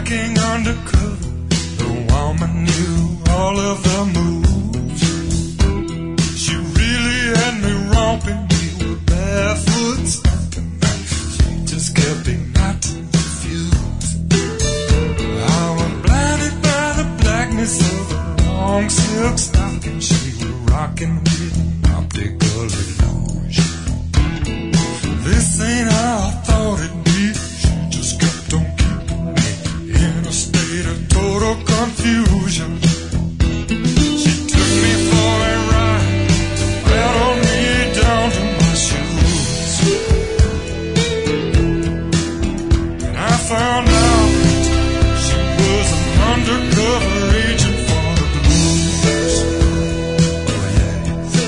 working undercover, the woman knew all of the moves. She really had me romping, we were barefoot stomping. She just kept igniting the fuse. I was blinded by the blackness of her long silk stocking. She was rocking with an optical illusion. This ain't how I thought it'd be. She just kept on keeping me in a state of total confusion. She took me for a ride, rattled me down to my shoes. And I found out she was an undercover agent for the blues. Oh yeah.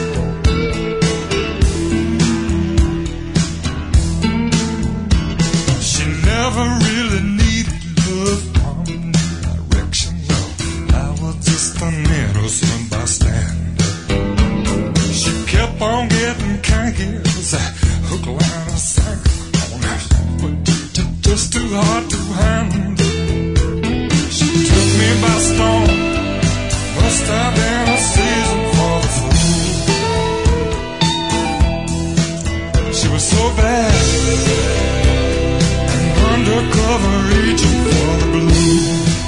She never really needed love from no direction, no. I was just an innocent bystander. She kept on getting cranky, it was a hook, line, and sinker on her, but just too hard to handle. She took me by storm, must have been a season for the fool. She was so bad, an undercover agent for the blues.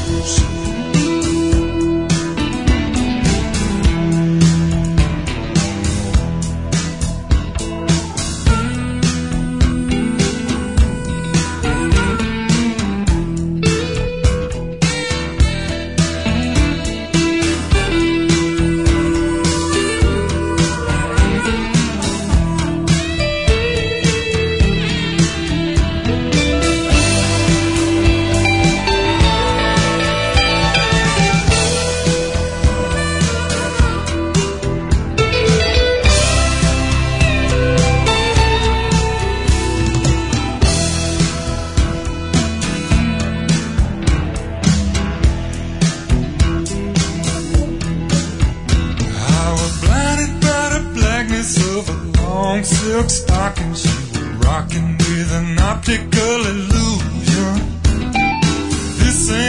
Of a long silk stocking, she was rocking with an optical illusion. This